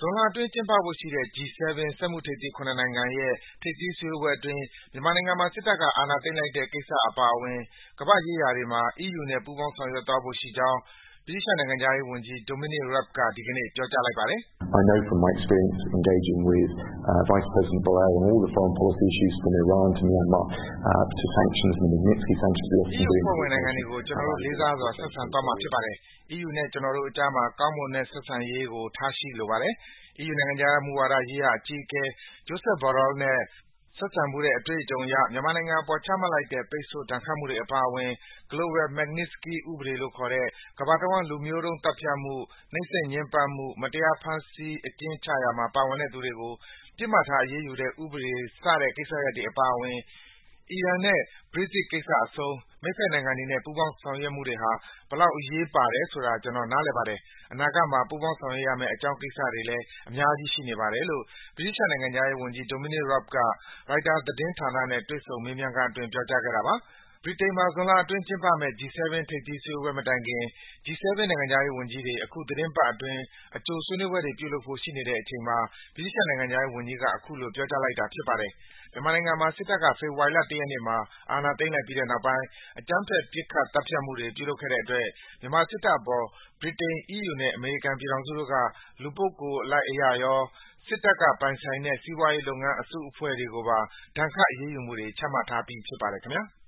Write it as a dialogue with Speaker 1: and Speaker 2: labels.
Speaker 1: ဇွန်လအတွင်းကျင်းပဖို့ရှိတဲ့ G7 စက်မှုထိပ်သီး ၇ နိုင်ငံရဲ့ ထိပ်သီးစည်းဝေးပွဲအတွင်း မြန်မာနိုင်ငံမှာ စစ်တပ်က အာဏာသိမ်းလိုက်တဲ့ကိစ္စအပါအဝင် ကမ္ဘာ့ရေးရာတွေမှာ အီးယူနဲ့ ပူးပေါင်းဆောင်ရွက်သွားဖို့ရှိကြောင်း ဗြိတိသျှနိုင်ငံခြားရေးဝန်ကြီး Dominic Raab က ဒီကနေ့ ပြောကြားလိုက်ပါတယ်။
Speaker 2: I know from my experience engaging with Vice President Borrell on all the foreign policy issues from Iran to Myanmar to sanctions and the Magnitsky sanctions we often
Speaker 1: အီးယူ
Speaker 2: do in
Speaker 1: အဖွဲ့ဝင်နိုင်ငံတွေကို ကျနော်တို့ လေးစားစွာ ဆက်ဆံသွားမှာဖြစ်ပါတယ်။ အီးယူနဲ့ ကျနော်တို့အကြားမှာ ကောင်းမွန်တဲ့ဆက်ဆံရေးကို ထားရှိလိုပါတယ်။ အီးယူနိုင်ငံခြားမူဝါဒရေးရာအကြီးအကဲ Josep Borrell နဲ့ ဆက်ဆံဖူးတဲ့ အတွေ့အကြုံအရ မြန်မာနိုင်ငံအပေါ် ချမှတ်လိုက်တဲ့ ပိတ်ဆို့ ဒဏ်ခတ်မှုတွေအပါအဝင် Global Magnitsky ဥပဒေလို့ခေါ်တဲ့ ကမ္ဘာတဝှမ်း လူမျိုးတုံးသတ်ဖြတ်မှု၊ နှိပ်စက်ညှဉ်းပန်းမှု၊ မတရား ဖမ်းဆီး အကျဉ်းချရာမှာ ပါဝင်တဲ့သူတွေကို ပစ်မှတ်ထား အရေးယူတဲ့ ဥပဒေ စတဲ့ ကိစ္စရပ်တွေအပါအဝင် အီရန်နဲ့ Brexit ကိစ္စအဆုံး မိတ်ဘက်နိုင်ငံတွေနဲ့ ပူးပေါင်းဆောင်ရွက်မှုတွေဟာ ဘယ်လောက် အရေးပါတယ်ဆိုတာ ကျနော် နားလည်ပါတယ်။ အနာဂတ်မှာ ပူးပေါင်းဆောင်ရွက်ရမယ့် အကြောင်းကိစ္စတွေလည်း အများကြီး ရှိနေပါတယ်လို့ ဗြိတိသျှနိုင်ငံခြားရေးဝန်ကြီး Dominic Raab က ရိုက်တာသတင်းဌာနနဲ့ တွေ့ဆုံမေးမြန်းခန်းအတွင်း ပြောကြားခဲ့တာပါ။ ဗြိတိန်မှာ ဇွန်လအတွင်းကျင်းပမယ့် G7 ထိပ်သီးစည်းဝေးပွဲမတိုင်ခင် G7 နိုင်ငံခြားရေးဝန်ကြီးတွေ အခုသီတင်းပတ်အတွင်း အကြိုဆွေးနွေးပွဲတွေ ပြုလုပ်ဖို့ ရှိနေတဲ့အချိန်မှာ ဗြိတိသျှနိုင်ငံခြားရေးဝန်ကြီးက အခုလို ပြောကြားလိုက်တာ ဖြစ်ပါတယ်။ မြန်မာနိုင်ငံမှာ စစ်တပ်က ဖေဖော်ဝါရီလ ၁ ရက်နေ့မှာ အာဏာသိမ်းလိုက်ပြီးတဲ့နောက်ပိုင်း အကြမ်းဖက် ပစ်ခတ် သတ်ဖြတ်မှုတွေ ပြုလုပ်ခဲ့တဲ့အတွက် မြန်မာစစ်တပ်အပေါ် ဗြိတိန်၊ အီးယူနဲ့ အမေရိကန်ပြည်ထောင်စုတို့က လူပုဂ္ဂိုလ်အလိုက်အရရော၊ စစ်တပ်က ပိုင်ဆိုင်တဲ့ စီးပွားရေးလုပ်ငန်း အစုအဖွဲ့တွေကိုပါ ဒဏ်ခတ် အရေးယူမှုတွေ ချမှတ်ထားပြီး ဖြစ်ပါတယ်ခင်ဗျား။